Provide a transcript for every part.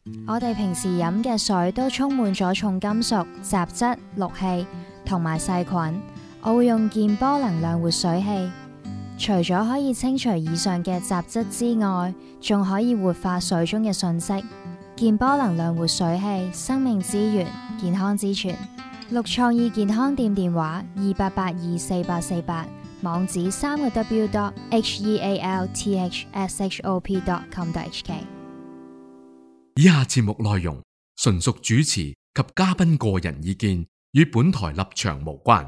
我哋平時飲嘅水都充滿咗重金屬、雜質、氯氣同埋細菌。我會用健波能量活水器，除咗可以清除以上嘅雜質之外，仲可以活化水中嘅訊息。健波能量活水器，生命之源，健康之泉。綠創意健康店電話28824848，網址3w.healthshop.com.hk。 以下節目內容純屬主持及嘉賓個人意見，與本台立場無關。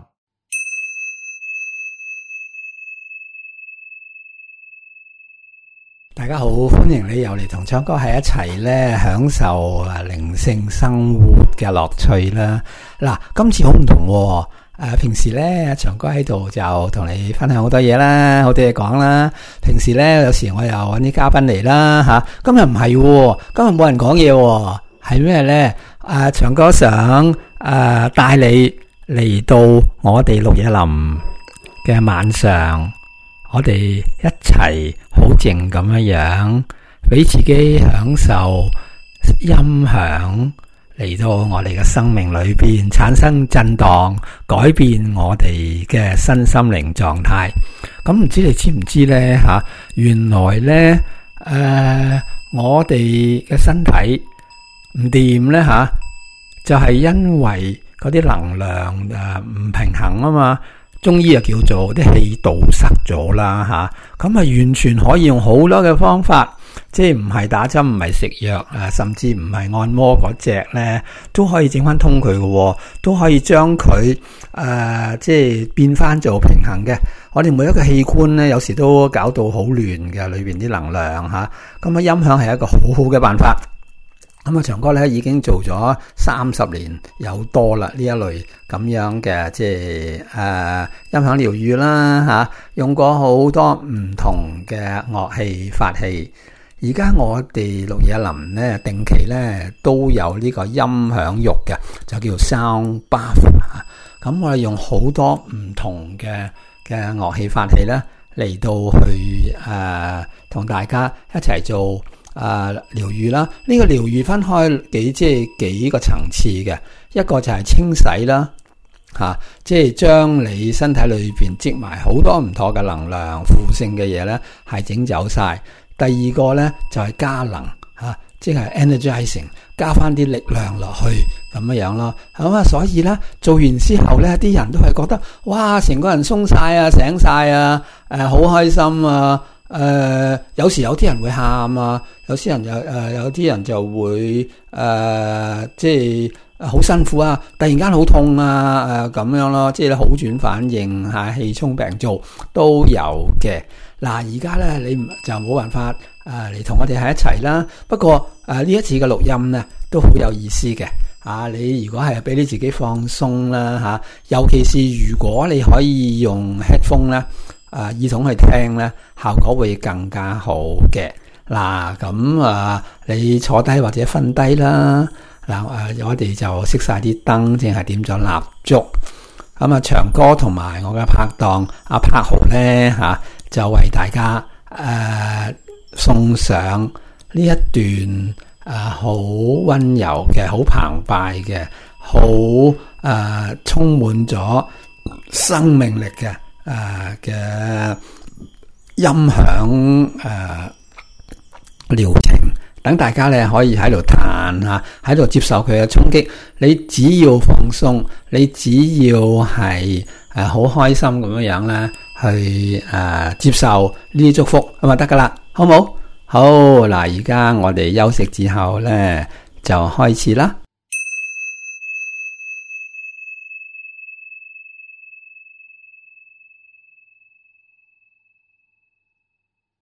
大家好，歡迎你又嚟同鏘哥喺一齊咧，享受靈性生活嘅樂趣啦。嗱，今次好唔同喎。平時咧，鏘哥喺度就同你分享好多嘢啦，好多嘢講啦。平時咧，有時我又揾啲嘉賓嚟啦，吓。今日唔係喎，今日冇人講嘢喎，係咩咧？鏘哥想帶你嚟到我哋綠野林嘅晚上，我哋一齊好靜咁樣，俾自己享受音響嚟到我哋嘅生命裏邊產生震盪，改變我哋嘅身心靈狀態。咁唔知你知唔知呢？原來呢，我哋嘅身體唔掂呢，就係因為嗰啲能量唔平衡啊嘛。中醫又叫做啲氣堵塞咗啦，咁啊完全可以用好多嘅方法，即係唔係打針，唔係食藥，甚至唔係按摩嗰隻咧，都可以整翻通佢嘅，都可以將佢即係變翻做平衡嘅。我哋每一個器官咧，有時都搞到好亂嘅，裏邊啲能量咁音響係一個好好嘅辦法。咁鏘哥咧已經做咗30年有多啦，呢一類咁樣嘅即係音響療癒啦，用過好多唔同嘅樂器法器。而家我哋綠野林咧定期咧都有呢個音響浴嘅，就叫 sound bath。咁我哋用好多唔同嘅樂器法器咧嚟到去同大家一齊做療癒啦。呢個療癒分開幾個層次嘅，一個就係清洗啦，即係將你身體裏邊積埋好多唔妥嘅能量、負性嘅嘢咧，係整走晒。第二個咧就係加能，即係 energizing， 加翻啲力量落去咁樣咯。咁所以咧做完之後咧，啲人都係覺得哇，成個人鬆晒啊，醒晒啊，好開心啊。有時有啲人會喊啊，有啲人就會即係好辛苦啊，突然間好痛啊，咁樣咯，即係好轉反應氣沖病灶都有嘅。嗱，而家咧你就冇辦法嚟同我哋喺一齊啦。不過呢一次嘅錄音咧都好有意思嘅。你如果係俾你自己放鬆啦，尤其是如果你可以用 headphone 咧。耳筒去聽咧，效果會更加好嘅。嗱，咁你坐低或者瞓低啦。嗱，我哋就熄晒啲燈，淨係點咗蠟燭。咁鏘哥同埋我嘅拍檔阿柏豪咧就為大家送上呢一段好溫柔嘅、好澎湃嘅、好充滿咗生命力嘅嘅音響療程，等大家咧可以喺度彈喺度接受佢嘅衝擊。你只要放鬆，你只要係好開心咁樣咧，去接受呢啲祝福咁就得噶啦，好冇？好嗱，而家我哋休息之後咧就開始啦。